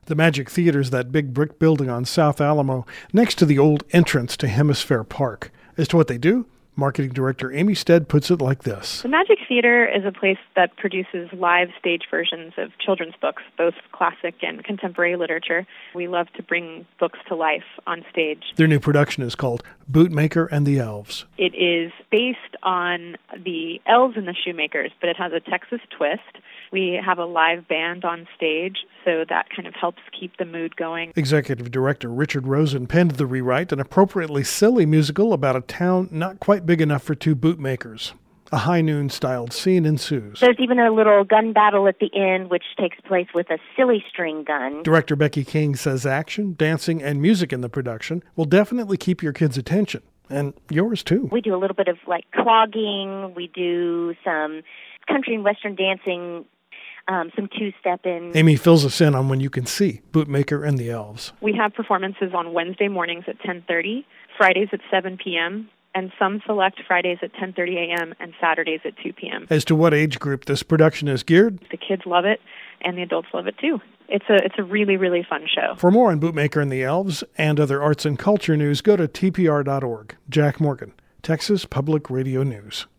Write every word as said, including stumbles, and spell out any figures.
The Magic Theater is that big brick building on South Alamo next to the old entrance to Hemisphere Park. As to what they do, Marketing Director Amy Stead puts it like this. The Magic Theater is a place that produces live stage versions of children's books, both classic and contemporary literature. We love to bring books to life on stage. Their new production is called Bootmaker and the Elves. It is based on the Elves and the Shoemakers, but it has a Texas twist. We have a live band on stage, so that kind of helps keep the mood going. Executive Director Richard Rosen penned the rewrite, an appropriately silly musical about a town not quite big enough for two bootmakers. A high noon-styled scene ensues. There's even a little gun battle at the end, which takes place with a silly string gun. Director Becky King says action, dancing, and music in the production will definitely keep your kids' attention. And yours, too. We do a little bit of, like, clogging. We do some country and western dancing, um, some two-stepping. Amy fills us in on when you can see Bootmaker and the Elves. We have performances on Wednesday mornings at ten thirty, Fridays at seven p.m., and some select Fridays at ten thirty a.m. and Saturdays at two p.m. As to what age group this production is geared? The kids love it, and the adults love it, too. It's a it's a really, really fun show. For more on Bootmaker and the Elves and other arts and culture news, go to T P R dot org. Jack Morgan, Texas Public Radio News.